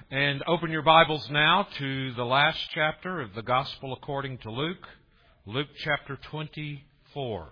And open your Bibles now to the last chapter of the Gospel according to Luke, Luke chapter 24.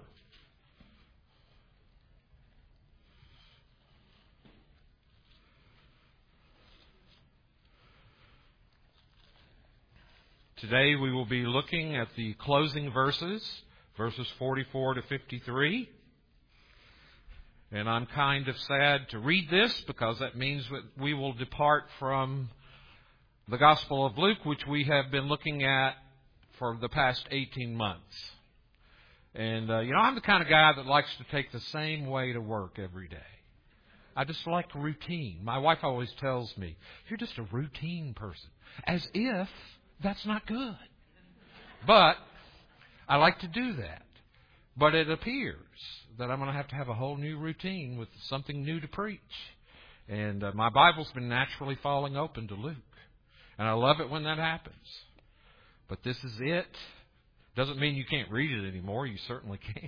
Today we will be looking at the closing verses 44 to 53. And I'm kind of sad to read this because that means that we will depart from the Gospel of Luke, which we have been looking at for the past 18 months. And, I'm the kind of guy that likes to take the same way to work every day. I just like routine. My wife always tells me, you're just a routine person, as if that's not good. But I like to do that. But it appears that I'm going to have a whole new routine with something new to preach. And my Bible's been naturally falling open to Luke. And I love it when that happens. But this is it. Doesn't mean you can't read it anymore. You certainly can.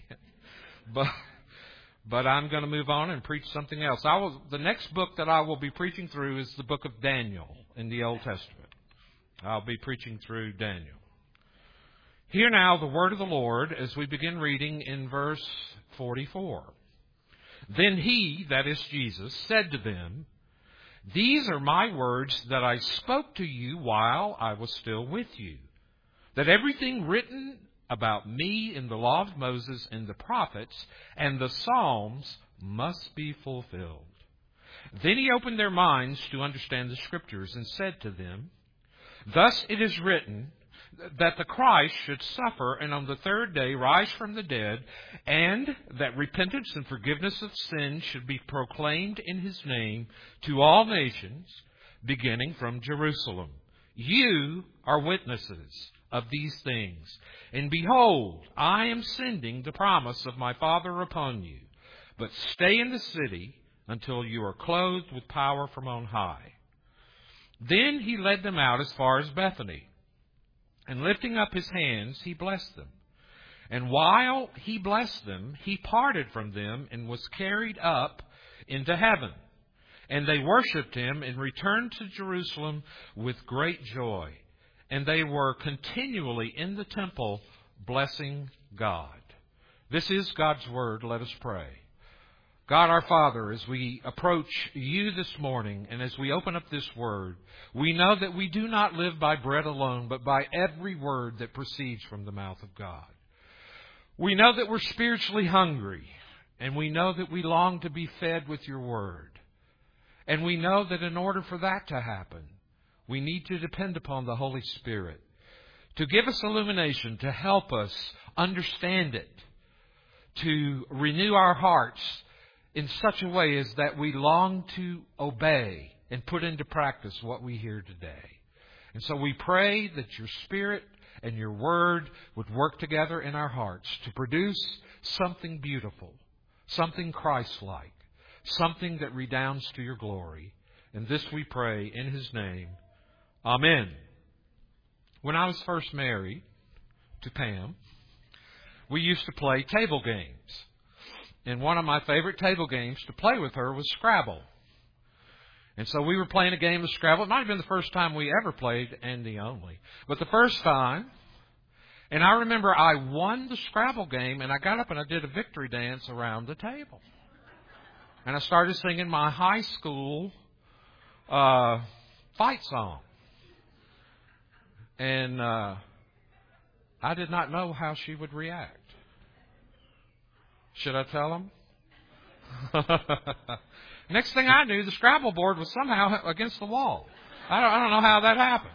But I'm going to move on and preach something else. The next book that I will be preaching through is the book of Daniel in the Old Testament. I'll be preaching through Daniel. Hear now the word of the Lord as we begin reading in verse 44. Then he, that is Jesus, said to them, "These are my words that I spoke to you while I was still with you, that everything written about me in the law of Moses and the prophets and the Psalms must be fulfilled." Then he opened their minds to understand the Scriptures and said to them, "Thus it is written, that the Christ should suffer and on the third day rise from the dead, and that repentance and forgiveness of sins should be proclaimed in his name to all nations, beginning from Jerusalem. You are witnesses of these things. And behold, I am sending the promise of my Father upon you. But stay in the city until you are clothed with power from on high." Then he led them out as far as Bethany. And lifting up his hands, he blessed them. And while he blessed them, he parted from them and was carried up into heaven. And they worshipped him and returned to Jerusalem with great joy. And they were continually in the temple blessing God. This is God's word. Let us pray. God our Father, as we approach you this morning and as we open up this word, we know that we do not live by bread alone, but by every word that proceeds from the mouth of God. We know that we're spiritually hungry, and we know that we long to be fed with your word. And we know that in order for that to happen, we need to depend upon the Holy Spirit to give us illumination, to help us understand it, to renew our hearts in such a way as that we long to obey and put into practice what we hear today. And so we pray that your Spirit and your Word would work together in our hearts to produce something beautiful, something Christ-like, something that redounds to your glory. And this we pray in His name. Amen. When I was first married to Pam, we used to play table games. And one of my favorite table games to play with her was Scrabble. And so we were playing a game of Scrabble. It might have been the first time we ever played, and the only. But the first time, and I remember I won the Scrabble game, and I got up and I did a victory dance around the table. And I started singing my high school fight song. And I did not know how she would react. Should I tell him? Next thing I knew, the Scrabble board was somehow against the wall. I don't know how that happened.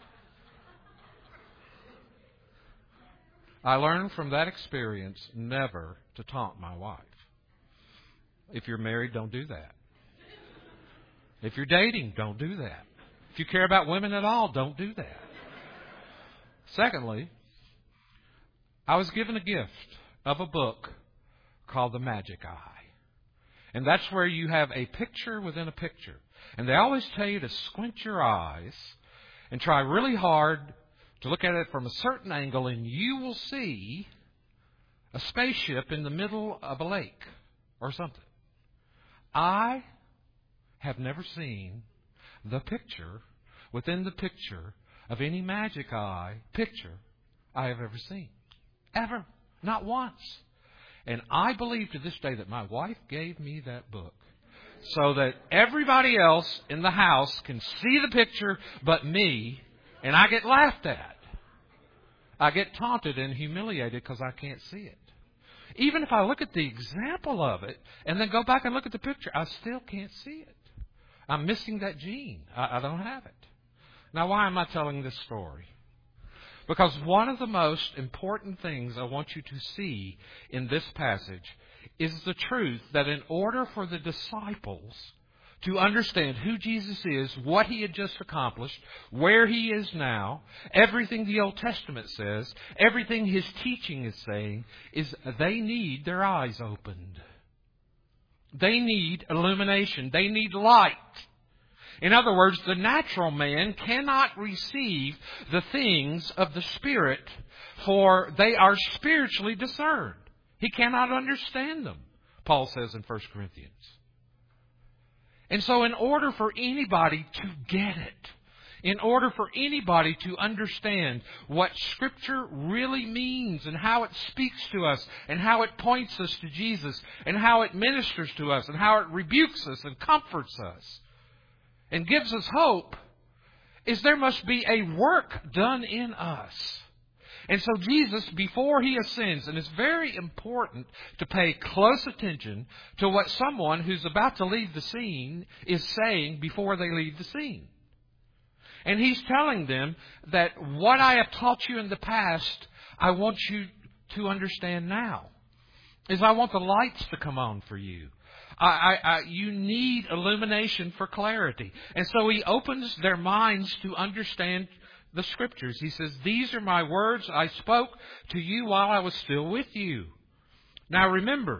I learned from that experience never to taunt my wife. If you're married, don't do that. If you're dating, don't do that. If you care about women at all, don't do that. Secondly, I was given a gift of a book called The Magic Eye. And that's where you have a picture within a picture. And they always tell you to squint your eyes and try really hard to look at it from a certain angle, and you will see a spaceship in the middle of a lake or something. I have never seen the picture within the picture of any magic eye picture I have ever seen. Ever. Not once. And I believe to this day that my wife gave me that book so that everybody else in the house can see the picture but me, and I get laughed at. I get taunted and humiliated because I can't see it. Even if I look at the example of it and then go back and look at the picture, I still can't see it. I'm missing that gene. I don't have it. Now, why am I telling this story? Because one of the most important things I want you to see in this passage is the truth that in order for the disciples to understand who Jesus is, what He had just accomplished, where He is now, everything the Old Testament says, everything His teaching is saying, is they need their eyes opened. They need illumination. They need light. In other words, the natural man cannot receive the things of the Spirit, for they are spiritually discerned. He cannot understand them, Paul says in 1 Corinthians. And so in order for anybody to get it, in order for anybody to understand what Scripture really means and how it speaks to us and how it points us to Jesus and how it ministers to us and how it rebukes us and comforts us and gives us hope, is there must be a work done in us. And so Jesus, before He ascends, and it's very important to pay close attention to what someone who's about to leave the scene is saying before they leave the scene. And He's telling them that what I have taught you in the past, I want you to understand now. Is I want the lights to come on for you. You need illumination for clarity. And so He opens their minds to understand the Scriptures. He says, these are my words I spoke to you while I was still with you. Now remember,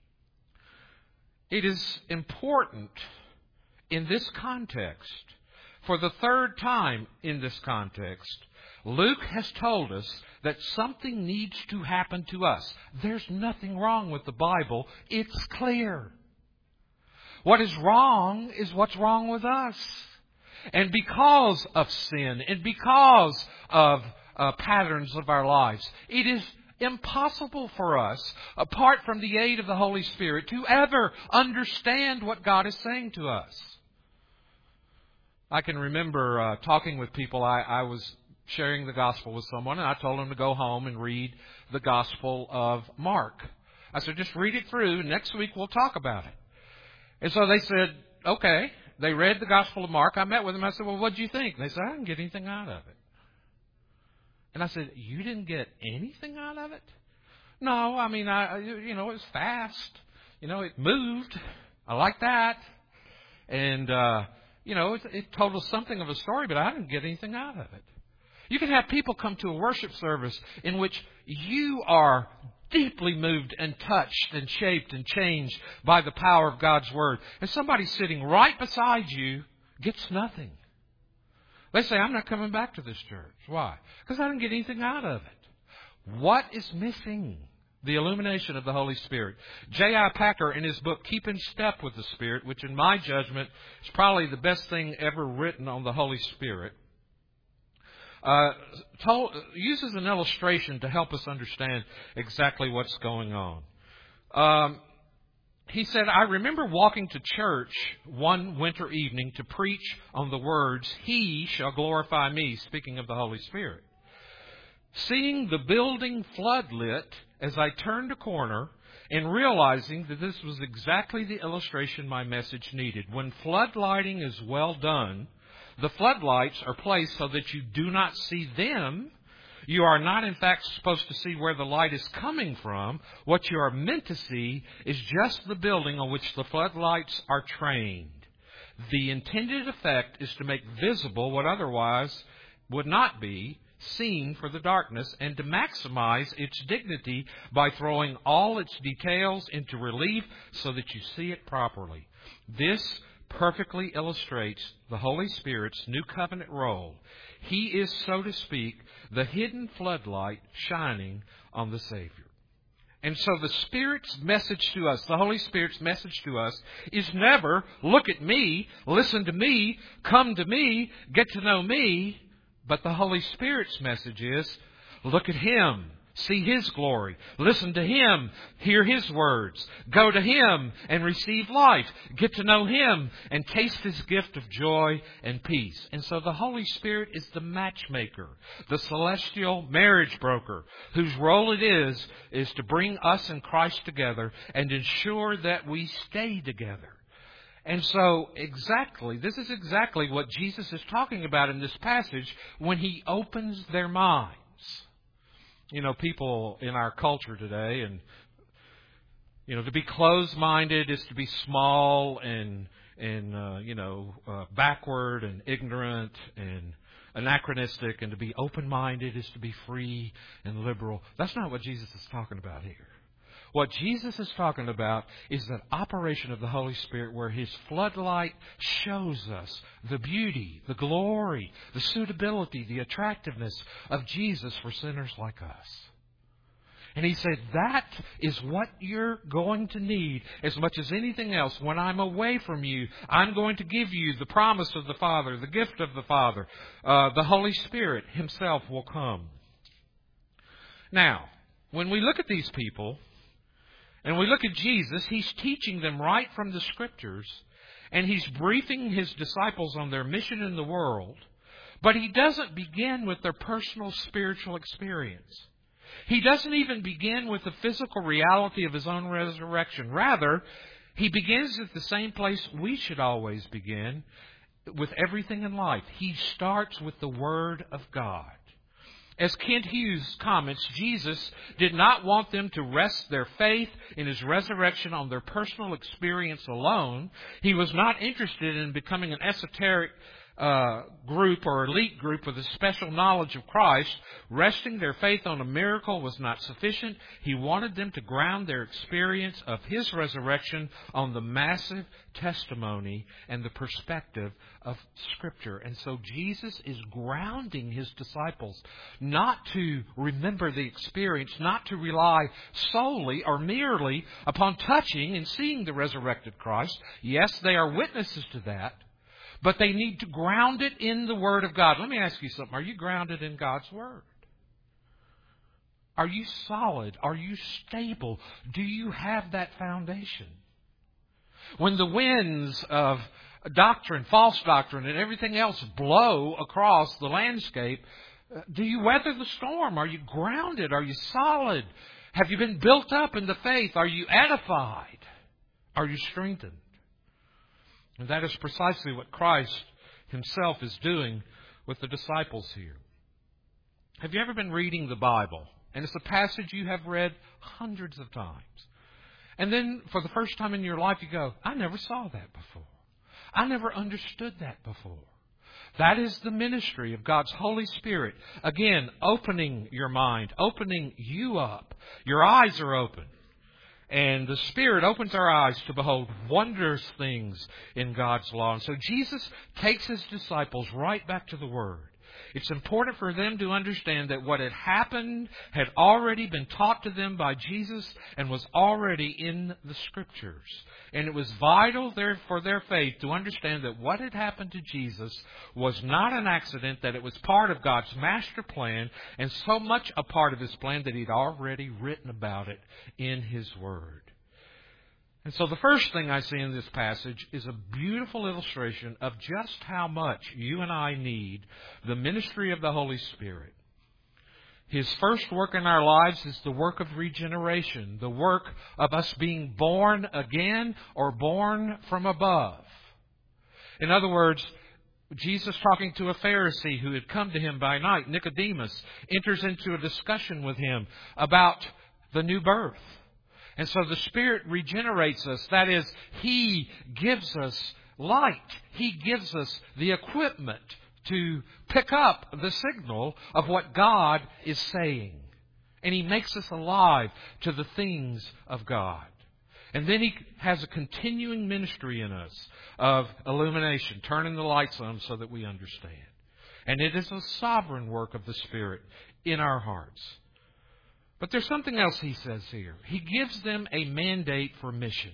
it is important in this context, for the third time in this context, Luke has told us that something needs to happen to us. There's nothing wrong with the Bible. It's clear. What is wrong is what's wrong with us. And because of sin and because of patterns of our lives, it is impossible for us, apart from the aid of the Holy Spirit, to ever understand what God is saying to us. I can remember talking with people. I was sharing the gospel with someone, and I told them to go home and read the Gospel of Mark. I said, just read it through. Next week we'll talk about it. And so they said, okay. They read the Gospel of Mark. I met with them. I said, well, what did you think? And they said, I didn't get anything out of it. And I said, you didn't get anything out of it? No, I mean, it was fast. It moved. I like that. And, it told us something of a story, but I didn't get anything out of it. You can have people come to a worship service in which you are deeply moved and touched and shaped and changed by the power of God's Word. And somebody sitting right beside you gets nothing. They say, I'm not coming back to this church. Why? Because I didn't get anything out of it. What is missing? The illumination of the Holy Spirit. J.I. Packer, in his book, Keep in Step with the Spirit, which in my judgment is probably the best thing ever written on the Holy Spirit, uses an illustration to help us understand exactly what's going on. He said, I remember walking to church one winter evening to preach on the words, He shall glorify me, speaking of the Holy Spirit. Seeing the building floodlit as I turned a corner and realizing that this was exactly the illustration my message needed. When floodlighting is well done, the floodlights are placed so that you do not see them. You are not, in fact, supposed to see where the light is coming from. What you are meant to see is just the building on which the floodlights are trained. The intended effect is to make visible what otherwise would not be seen for the darkness, and to maximize its dignity by throwing all its details into relief so that you see it properly. This perfectly illustrates the Holy Spirit's new covenant role. He is, so to speak, the hidden floodlight shining on the Savior. And so the Spirit's message to us, the Holy Spirit's message to us, is never, look at me, listen to me, come to me, get to know me. But the Holy Spirit's message is, look at Him, see His glory, listen to Him, hear His words, go to Him and receive life, get to know Him and taste His gift of joy and peace. And so the Holy Spirit is the matchmaker, the celestial marriage broker, whose role it is to bring us and Christ together and ensure that we stay together. And so this is exactly what Jesus is talking about in this passage when He opens their minds. You know, people in our culture today, and, you know, to be closed-minded is to be small and backward and ignorant and anachronistic, and to be open-minded is to be free and liberal. That's not what Jesus is talking about here. What Jesus is talking about is that operation of the Holy Spirit where His floodlight shows us the beauty, the glory, the suitability, the attractiveness of Jesus for sinners like us. And He said that is what you're going to need as much as anything else. When I'm away from you, I'm going to give you the promise of the Father, the gift of the Father. The Holy Spirit Himself will come. Now, when we look at these people, and we look at Jesus, He's teaching them right from the Scriptures, and He's briefing His disciples on their mission in the world, but He doesn't begin with their personal spiritual experience. He doesn't even begin with the physical reality of His own resurrection. Rather, He begins at the same place we should always begin with everything in life. He starts with the Word of God. As Kent Hughes comments, Jesus did not want them to rest their faith in His resurrection on their personal experience alone. He was not interested in becoming an esoteric group or elite group with a special knowledge of Christ. Resting their faith on a miracle was not sufficient. He wanted them to ground their experience of His resurrection on the massive testimony and the perspective of Scripture. And so Jesus is grounding His disciples not to remember the experience, not to rely solely or merely upon touching and seeing the resurrected Christ. Yes, they are witnesses to that, but they need to ground it in the Word of God. Let me ask you something. Are you grounded in God's Word? Are you solid? Are you stable? Do you have that foundation? When the winds of doctrine, false doctrine, and everything else blow across the landscape, do you weather the storm? Are you grounded? Are you solid? Have you been built up in the faith? Are you edified? Are you strengthened? And that is precisely what Christ Himself is doing with the disciples here. Have you ever been reading the Bible? And it's a passage you have read hundreds of times. And then for the first time in your life you go, I never saw that before. I never understood that before. That is the ministry of God's Holy Spirit. Again, opening your mind, opening you up. Your eyes are open. And the Spirit opens our eyes to behold wondrous things in God's law. And so Jesus takes His disciples right back to the Word. It's important for them to understand that what had happened had already been taught to them by Jesus and was already in the Scriptures. And it was vital for their faith to understand that what had happened to Jesus was not an accident, that it was part of God's master plan, and so much a part of His plan that He'd already written about it in His Word. And so the first thing I see in this passage is a beautiful illustration of just how much you and I need the ministry of the Holy Spirit. His first work in our lives is the work of regeneration, the work of us being born again or born from above. In other words, Jesus, talking to a Pharisee who had come to Him by night, Nicodemus, enters into a discussion with him about the new birth. And so the Spirit regenerates us. That is, He gives us light. He gives us the equipment to pick up the signal of what God is saying. And He makes us alive to the things of God. And then He has a continuing ministry in us of illumination, turning the lights on so that we understand. And it is a sovereign work of the Spirit in our hearts. But there's something else he says here. He gives them a mandate for mission.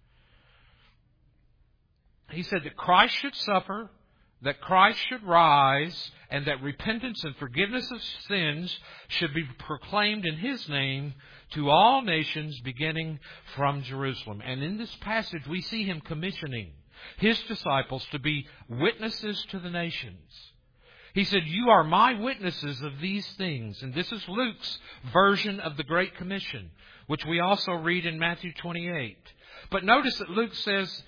He said that Christ should suffer, that Christ should rise, and that repentance and forgiveness of sins should be proclaimed in His name to all nations, beginning from Jerusalem. And in this passage, we see Him commissioning His disciples to be witnesses to the nations. He said, "You are my witnesses of these things." And this is Luke's version of the Great Commission, which we also read in Matthew 28. But notice that Luke says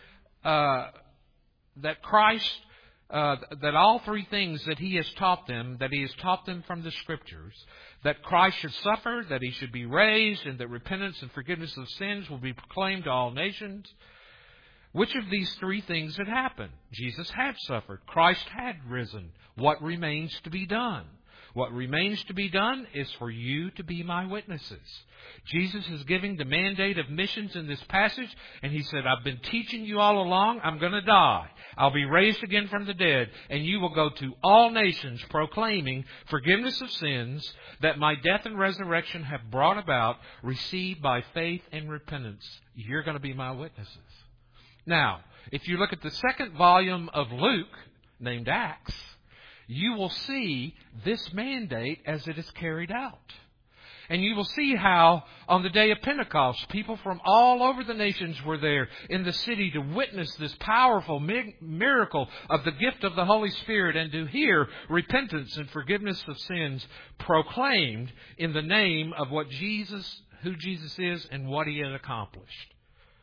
that Christ, that all three things that He has taught them, that He has taught them from the Scriptures, that Christ should suffer, that He should be raised, and that repentance and forgiveness of sins will be proclaimed to all nations. Which of these three things had happened? Jesus had suffered. Christ had risen. What remains to be done? What remains to be done is for you to be my witnesses. Jesus is giving the mandate of missions in this passage, and He said, "I've been teaching you all along. I'm going to die. I'll be raised again from the dead, and you will go to all nations proclaiming forgiveness of sins that my death and resurrection have brought about, received by faith and repentance. You're going to be my witnesses." Now, if you look at the second volume of Luke, named Acts, you will see this mandate as it is carried out. And you will see how on the day of Pentecost, people from all over the nations were there in the city to witness this powerful miracle of the gift of the Holy Spirit and to hear repentance and forgiveness of sins proclaimed in the name of who Jesus is and what He had accomplished.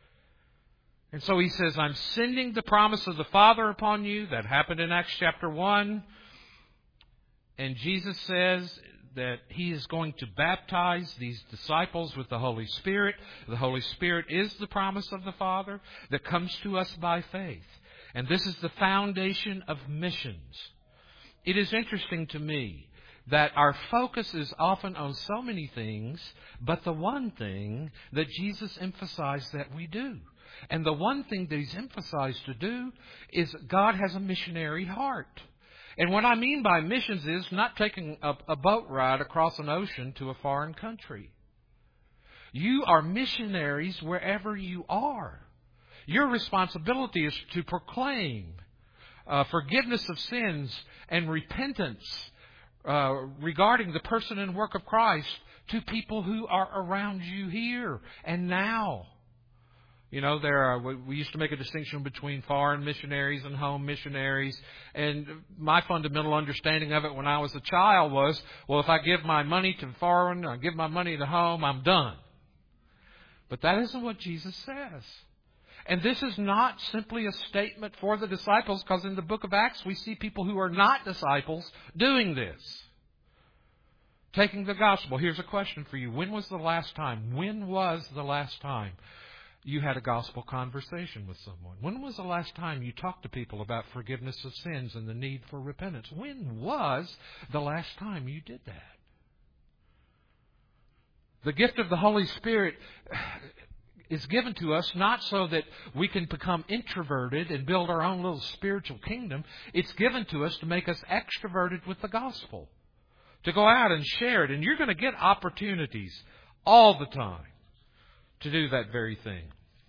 And so He says, "I'm sending the promise of the Father upon you." That happened in Acts chapter 1. And Jesus says that He is going to baptize these disciples with the Holy Spirit. The Holy Spirit is the promise of the Father that comes to us by faith. And this is the foundation of missions. It is interesting to me that our focus is often on so many things, but the one thing that Jesus emphasized that we do, and the one thing that He's emphasized to do, is God has a missionary heart. And what I mean by missions is not taking a boat ride across an ocean to a foreign country. You are missionaries wherever you are. Your responsibility is to proclaim forgiveness of sins and repentance regarding the person and work of Christ to people who are around you here and now. You know, we used to make a distinction between foreign missionaries and home missionaries. And my fundamental understanding of it when I was a child was, well, if I give my money to foreign, or I give my money to home, I'm done. But that isn't what Jesus says. And this is not simply a statement for the disciples, because in the book of Acts we see people who are not disciples doing this. Taking the gospel. Here's a question for you. When was the last time you had a gospel conversation with someone? When was the last time you talked to people about forgiveness of sins and the need for repentance? When was the last time you did that? The gift of the Holy Spirit is given to us not so that we can become introverted and build our own little spiritual kingdom. It's given to us to make us extroverted with the gospel, to go out and share it. And you're going to get opportunities all the time to do that very thing.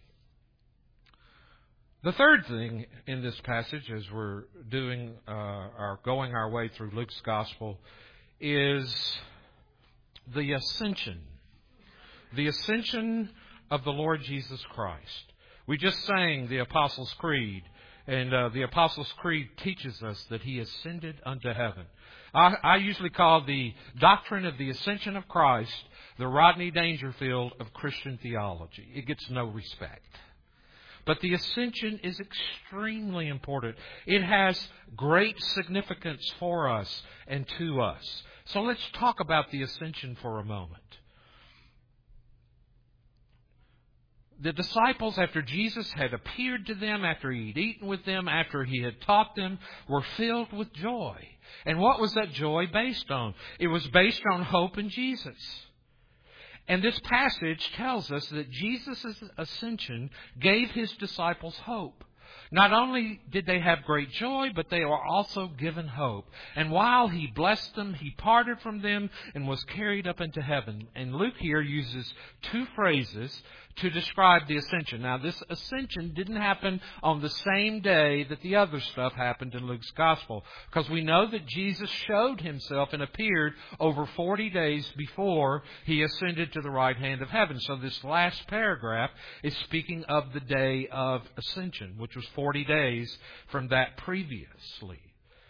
The third thing in this passage, as we're going our way through Luke's Gospel, is the ascension. The ascension of the Lord Jesus Christ. We just sang the Apostles' Creed, and the Apostles' Creed teaches us that He ascended unto heaven. I usually call the doctrine of the ascension of Christ the Rodney Dangerfield of Christian theology. It gets no respect. But the ascension is extremely important. It has great significance for us and to us. So let's talk about the ascension for a moment. The disciples, after Jesus had appeared to them, after He had eaten with them, after He had taught them, were filled with joy. And what was that joy based on? It was based on hope in Jesus. And this passage tells us that Jesus' ascension gave His disciples hope. Not only did they have great joy, but they were also given hope. And while He blessed them, He parted from them and was carried up into heaven. And Luke here uses two phrases to describe the ascension. Now, this ascension didn't happen on the same day that the other stuff happened in Luke's gospel, because we know that Jesus showed Himself and appeared over 40 days before He ascended to the right hand of heaven. So this last paragraph is speaking of the day of ascension, which was 40 days from that previously.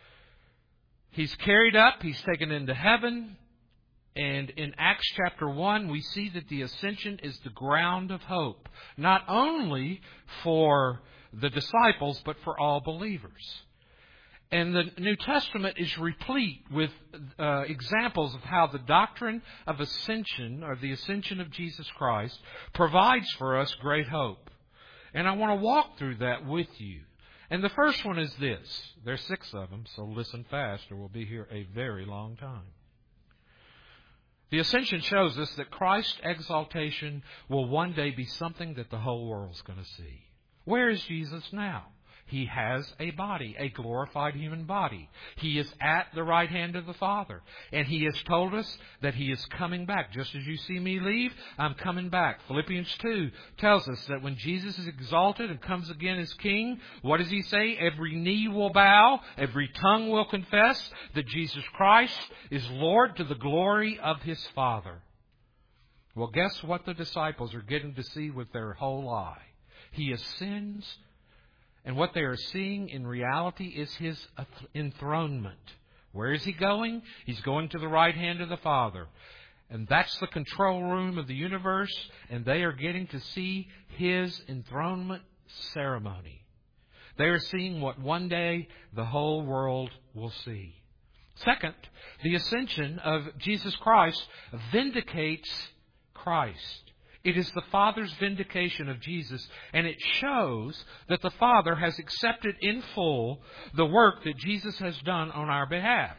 He's carried up, He's taken into heaven. And in Acts chapter 1, we see that the ascension is the ground of hope, not only for the disciples, but for all believers. And the New Testament is replete with examples of how the doctrine of ascension, or the ascension of Jesus Christ, provides for us great hope. And I want to walk through that with you. And the first one is this. There's 6 of them, so listen fast or we'll be here a very long time. The ascension shows us that Christ's exaltation will one day be something that the whole world's going to see. Where is Jesus now? He has a body, a glorified human body. He is at the right hand of the Father. And He has told us that He is coming back. Just as you see me leave, I'm coming back. Philippians 2 tells us that when Jesus is exalted and comes again as King, what does He say? Every knee will bow, every tongue will confess that Jesus Christ is Lord to the glory of His Father. Well, guess what the disciples are getting to see with their whole eye? He ascends. And what they are seeing in reality is His enthronement. Where is He going? He's going to the right hand of the Father. And that's the control room of the universe. And they are getting to see His enthronement ceremony. They are seeing what one day the whole world will see. Second, the ascension of Jesus Christ vindicates Christ. It is the Father's vindication of Jesus, and it shows that the Father has accepted in full the work that Jesus has done on our behalf.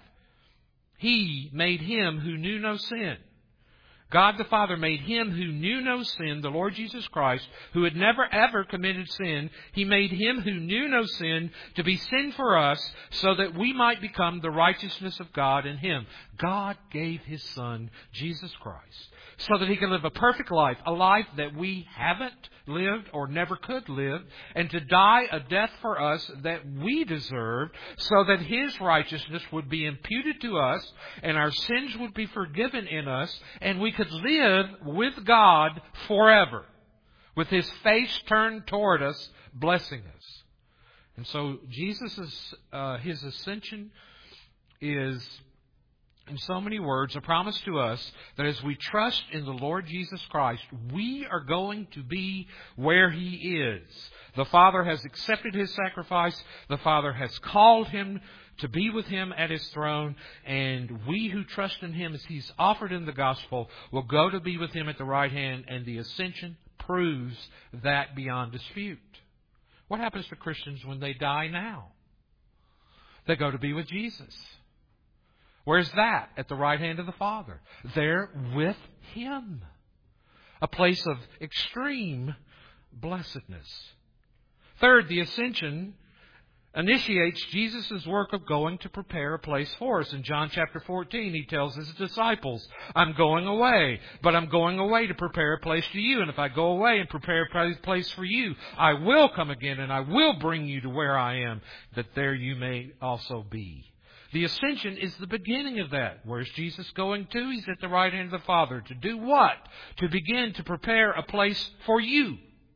He made Him who knew no sin. God the Father made Him who knew no sin, the Lord Jesus Christ, who had never ever committed sin. He made Him who knew no sin to be sin for us so that we might become the righteousness of God in Him. God gave His Son, Jesus Christ, so that He could live a perfect life, a life that we haven't lived or never could live, and to die a death for us that we deserved, so that His righteousness would be imputed to us, and our sins would be forgiven in us, and we could live with God forever, with His face turned toward us, blessing us. And so Jesus' His ascension is, in so many words, a promise to us that as we trust in the Lord Jesus Christ, we are going to be where He is. The Father has accepted His sacrifice. The Father has called Him to be with Him at His throne. And we who trust in Him as He's offered in the gospel will go to be with Him at the right hand. And the ascension proves that beyond dispute. What happens to Christians when they die now? They go to be with Jesus. Where's that? At the right hand of the Father. There with Him. A place of extreme blessedness. Third, the ascension initiates Jesus' work of going to prepare a place for us. In John chapter 14, He tells His disciples, I'm going away, but I'm going away to prepare a place to you. And if I go away and prepare a place for you, I will come again and I will bring you to where I am, that there you may also be. The ascension is the beginning of that. Where's Jesus going to? He's at the right hand of the Father. To do what? To begin to prepare a place for you.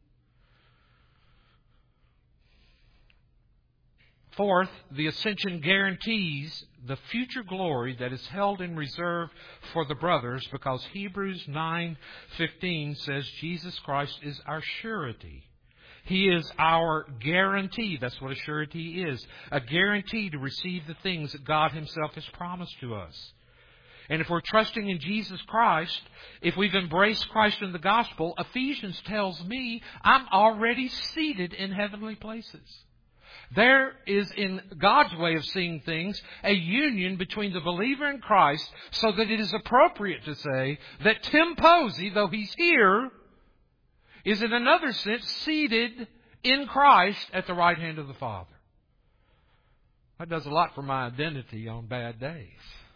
Fourth, the ascension guarantees the future glory that is held in reserve for the brothers, because Hebrews 9:15 says Jesus Christ is our surety. He is our guarantee. That's what a surety is. A guarantee to receive the things that God Himself has promised to us. And if we're trusting in Jesus Christ, if we've embraced Christ in the gospel, Ephesians tells me I'm already seated in heavenly places. There is, in God's way of seeing things, a union between the believer and Christ, so that it is appropriate to say that Tim Posey, though he's here, is in another sense seated in Christ at the right hand of the Father. That does a lot for my identity on bad days.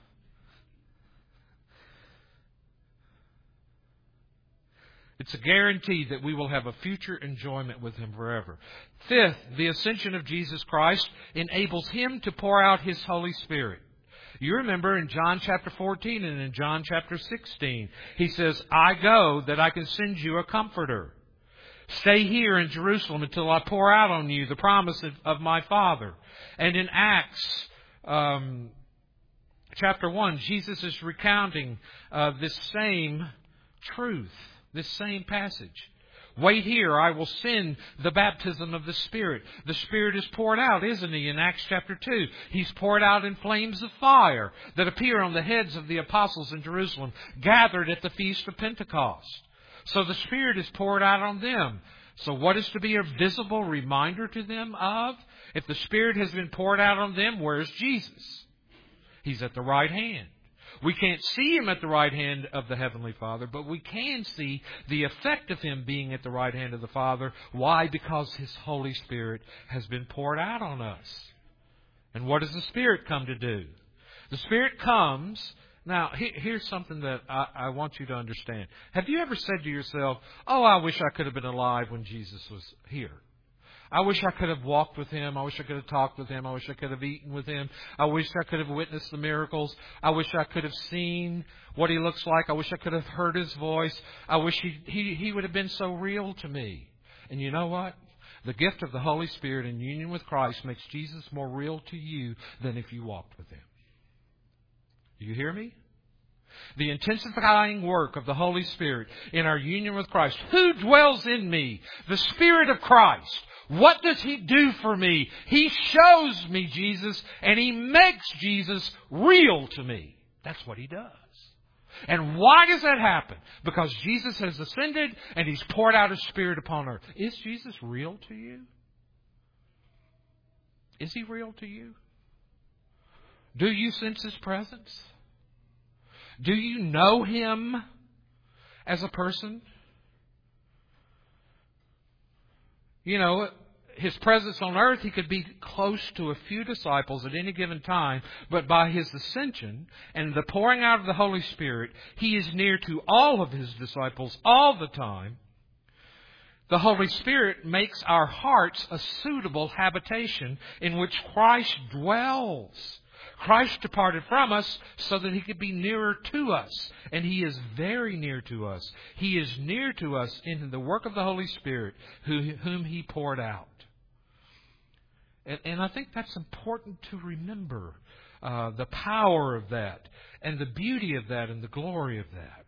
It's a guarantee that we will have a future enjoyment with Him forever. Fifth, the ascension of Jesus Christ enables Him to pour out His Holy Spirit. You remember in John chapter 14 and in John chapter 16, He says, I go that I can send you a comforter. Stay here in Jerusalem until I pour out on you the promise of my Father. And in Acts chapter 1, Jesus is recounting this same truth. This same passage. Wait here, I will send the baptism of the Spirit. The Spirit is poured out, isn't He, in Acts chapter 2. He's poured out in flames of fire that appear on the heads of the apostles in Jerusalem, gathered at the Feast of Pentecost. So the Spirit is poured out on them. So what is to be a visible reminder to them of? If the Spirit has been poured out on them, where's Jesus? He's at the right hand. We can't see Him at the right hand of the Heavenly Father, but we can see the effect of Him being at the right hand of the Father. Why? Because His Holy Spirit has been poured out on us. And what does the Spirit come to do? The Spirit comes... Now, here's something that I want you to understand. Have you ever said to yourself, oh, I wish I could have been alive when Jesus was here? I wish I could have walked with Him. I wish I could have talked with Him. I wish I could have eaten with Him. I wish I could have witnessed the miracles. I wish I could have seen what He looks like. I wish I could have heard His voice. I wish He would have been so real to me. And you know what? The gift of the Holy Spirit in union with Christ makes Jesus more real to you than if you walked with Him. Do you hear me? The intensifying work of the Holy Spirit in our union with Christ. Who dwells in me? The Spirit of Christ. What does He do for me? He shows me Jesus, and He makes Jesus real to me. That's what He does. And why does that happen? Because Jesus has ascended, and He's poured out His Spirit upon earth. Is Jesus real to you? Is He real to you? Do you sense His presence? Do you know Him as a person? You know, His presence on earth, He could be close to a few disciples at any given time, but by His ascension and the pouring out of the Holy Spirit, He is near to all of His disciples all the time. The Holy Spirit makes our hearts a suitable habitation in which Christ dwells. Christ departed from us so that He could be nearer to us. And He is very near to us. He is near to us in the work of the Holy Spirit whom He poured out. And I think that's important to remember. The power of that and the beauty of that and the glory of that.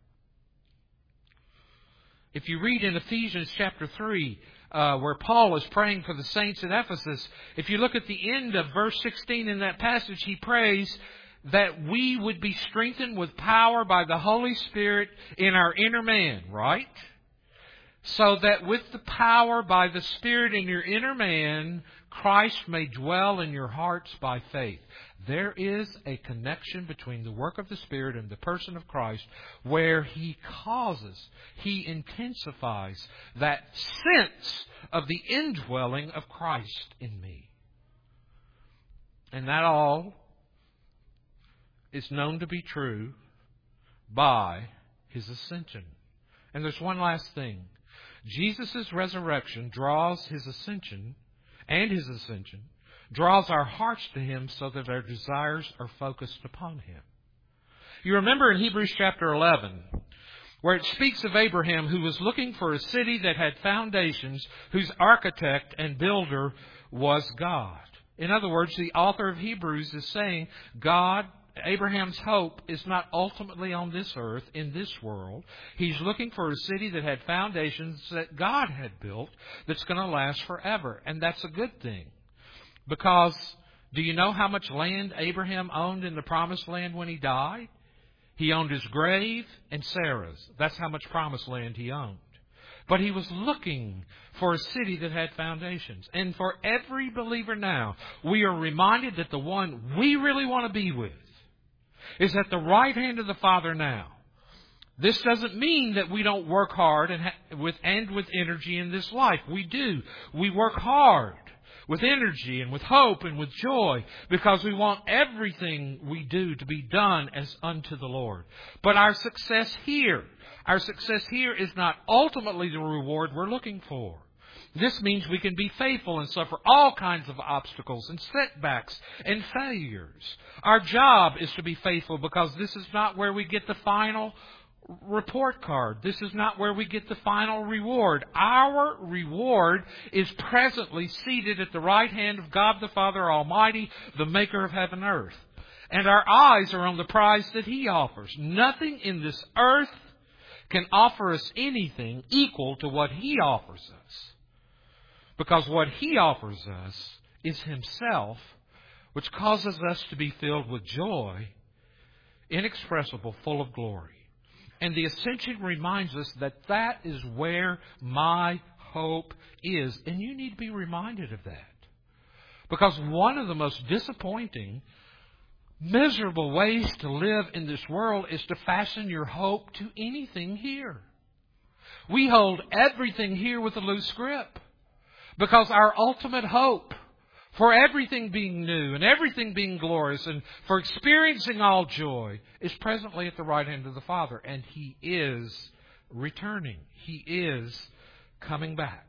If you read in Ephesians chapter 3, where Paul is praying for the saints at Ephesus, if you look at the end of verse 16 in that passage, he prays that we would be strengthened with power by the Holy Spirit in our inner man, right? So that with the power by the Spirit in your inner man, Christ may dwell in your hearts by faith. There is a connection between the work of the Spirit and the person of Christ where He intensifies that sense of the indwelling of Christ in me. And that all is known to be true by His ascension. And there's one last thing. Jesus' resurrection draws His ascension, and His ascension draws our hearts to Him so that our desires are focused upon Him. You remember in Hebrews chapter 11, where it speaks of Abraham who was looking for a city that had foundations, whose architect and builder was God. In other words, the author of Hebrews is saying Abraham's hope is not ultimately on this earth, in this world. He's looking for a city that had foundations that God had built that's going to last forever. And that's a good thing. Because do you know how much land Abraham owned in the promised land when he died? He owned his grave and Sarah's. That's how much promised land he owned. But he was looking for a city that had foundations. And for every believer now, we are reminded that the one we really want to be with is at the right hand of the Father now. This doesn't mean that we don't work hard with energy in this life. We do. We work hard with energy and with hope and with joy because we want everything we do to be done as unto the Lord. But our success here is not ultimately the reward we're looking for. This means we can be faithful and suffer all kinds of obstacles and setbacks and failures. Our job is to be faithful because this is not where we get the final report card. This is not where we get the final reward. Our reward is presently seated at the right hand of God the Father Almighty, the maker of heaven and earth. And our eyes are on the prize that He offers. Nothing in this earth can offer us anything equal to what He offers us. Because what He offers us is Himself, which causes us to be filled with joy, inexpressible, full of glory. And the ascension reminds us that that is where my hope is. And you need to be reminded of that. Because one of the most disappointing, miserable ways to live in this world is to fasten your hope to anything here. We hold everything here with a loose grip. Because our ultimate hope for everything being new and everything being glorious and for experiencing all joy is presently at the right hand of the Father. And He is returning. He is coming back.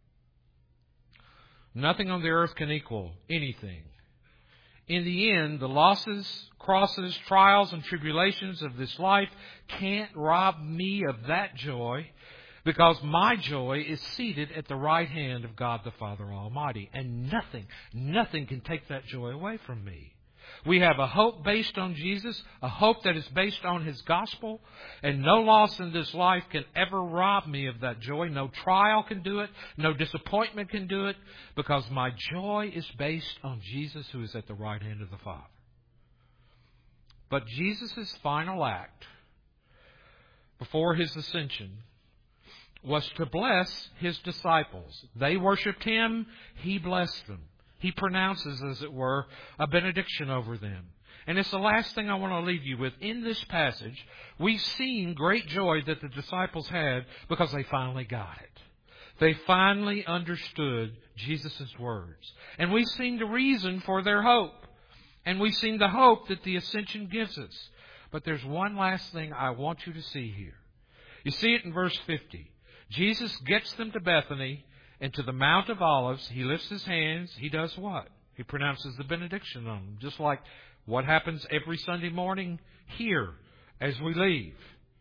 Nothing on the earth can equal anything. In the end, the losses, crosses, trials, and tribulations of this life can't rob me of that joy. Because my joy is seated at the right hand of God the Father Almighty. And nothing can take that joy away from me. We have a hope based on Jesus, a hope that is based on His gospel. And no loss in this life can ever rob me of that joy. No trial can do it. No disappointment can do it. Because my joy is based on Jesus, who is at the right hand of the Father. But Jesus' final act before His ascension was to bless His disciples. They worshipped Him. He blessed them. He pronounces, as it were, a benediction over them. And it's the last thing I want to leave you with. In this passage, we've seen great joy that the disciples had because they finally got it. They finally understood Jesus' words. And we've seen the reason for their hope. And we've seen the hope that the ascension gives us. But there's one last thing I want you to see here. You see it in verse 50. Jesus gets them to Bethany and to the Mount of Olives. He lifts His hands. He does what? He pronounces the benediction on them. Just like what happens every Sunday morning here as we leave.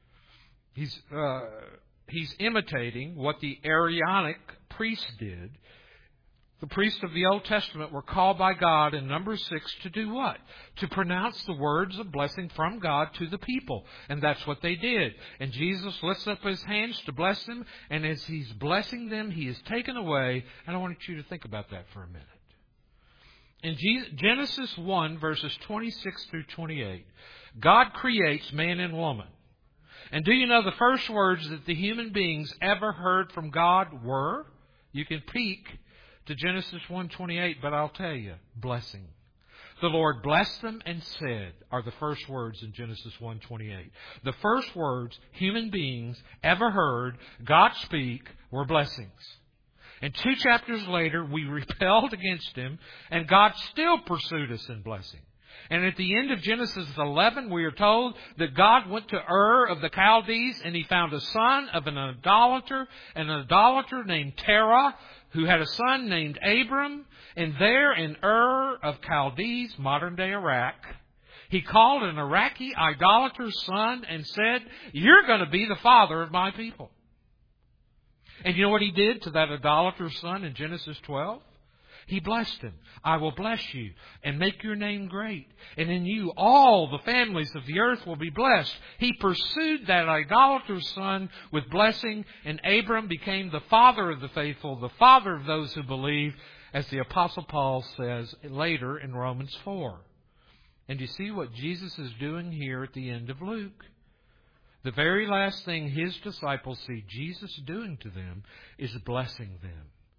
He's imitating what the Aaronic priests did. The priests of the Old Testament were called by God in Numbers 6 to do what? To pronounce the words of blessing from God to the people. And that's what they did. And Jesus lifts up His hands to bless them. And as He's blessing them, He is taken away. And I want you to think about that for a minute. In Genesis 1, verses 26 through 28, God creates man and woman. And do you know the first words that the human beings ever heard from God were? You can peek to Genesis 1:28, but I'll tell you, blessing. The Lord blessed them and said are the first words in Genesis 1:28. The first words human beings ever heard God speak were blessings. And 2 chapters later, we rebelled against Him, and God still pursued us in blessing. And at the end of Genesis 11, we are told that God went to Ur of the Chaldees, and He found a son of an idolater named Terah, who had a son named Abram. And there in Ur of Chaldees, modern-day Iraq, He called an Iraqi idolater's son and said, "You're going to be the father of my people." And you know what He did to that idolater's son in Genesis 12? He blessed him. "I will bless you and make your name great. And in you all the families of the earth will be blessed." He pursued that idolater's son with blessing, and Abram became the father of the faithful, the father of those who believe, as the Apostle Paul says later in Romans 4. And you see what Jesus is doing here at the end of Luke. The very last thing His disciples see Jesus doing to them is blessing them.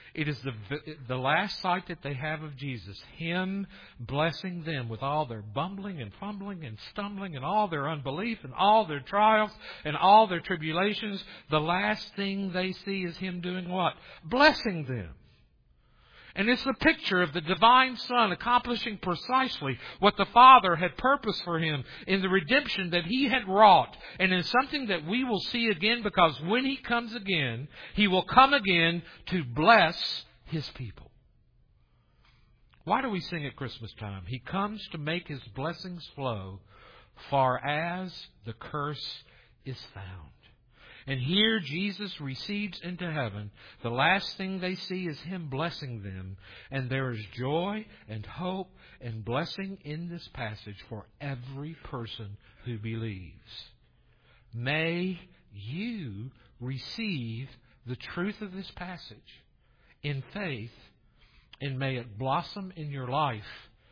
It is the last sight that they have of Jesus, Him blessing them with all their bumbling and fumbling and stumbling and all their unbelief and all their trials and all their tribulations. The last thing they see is Him doing what? Blessing them. And it's the picture of the divine Son accomplishing precisely what the Father had purposed for Him in the redemption that He had wrought. And in something that we will see again, because when He comes again, He will come again to bless His people. Why do we sing at Christmas time? He comes to make His blessings flow far as the curse is found. And here Jesus recedes into heaven. The last thing they see is Him blessing them. And there is joy and hope and blessing in this passage for every person who believes. May you receive the truth of this passage in faith, and may it blossom in your life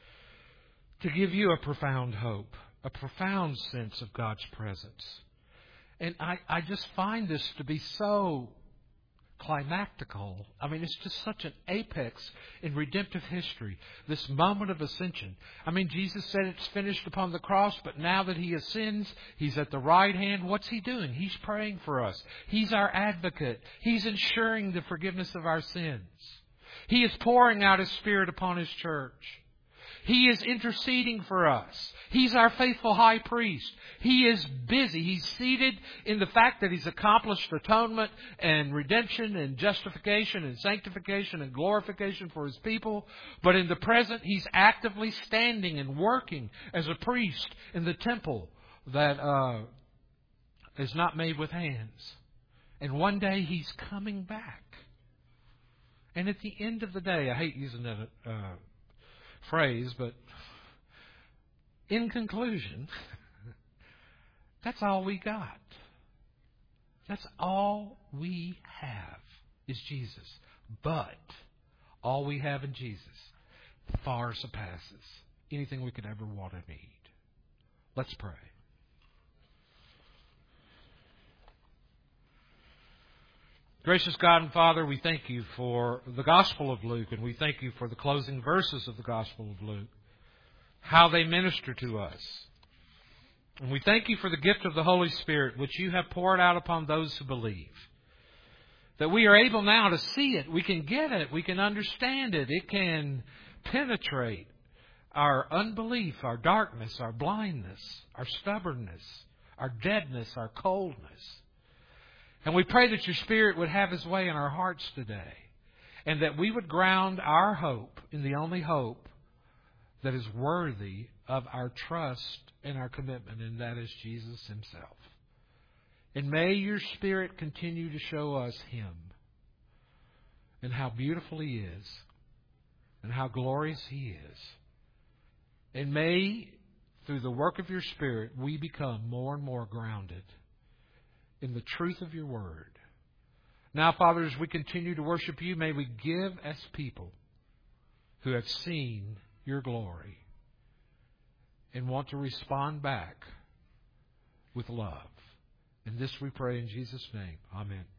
to give you a profound hope, a profound sense of God's presence. And I just find this to be so climactical. I mean, it's just such an apex in redemptive history, this moment of ascension. I mean, Jesus said it's finished upon the cross, but now that He ascends, He's at the right hand. What's He doing? He's praying for us. He's our advocate. He's ensuring the forgiveness of our sins. He is pouring out His Spirit upon His church. He is interceding for us. He's our faithful high priest. He is busy. He's seated in the fact that He's accomplished atonement and redemption and justification and sanctification and glorification for His people. But in the present, He's actively standing and working as a priest in the temple that is not made with hands. And one day He's coming back. And at the end of the day, I hate using that phrase, but in conclusion, that's all we got. That's all we have is Jesus. But all we have in Jesus far surpasses anything we could ever want or need. Let's pray. Gracious God and Father, we thank You for the Gospel of Luke, and we thank You for the closing verses of the Gospel of Luke, how they minister to us. And we thank You for the gift of the Holy Spirit, which You have poured out upon those who believe. That we are able now to see it, we can get it, we can understand it, it can penetrate our unbelief, our darkness, our blindness, our stubbornness, our deadness, our coldness. And we pray that Your Spirit would have His way in our hearts today, and that we would ground our hope in the only hope that is worthy of our trust and our commitment, and that is Jesus Himself. And may Your Spirit continue to show us Him, and how beautiful He is, and how glorious He is. And may, through the work of Your Spirit, we become more and more grounded in the truth of Your Word. Now, Father, as we continue to worship You, may we give as people who have seen Your glory and want to respond back with love. And this we pray in Jesus' name. Amen.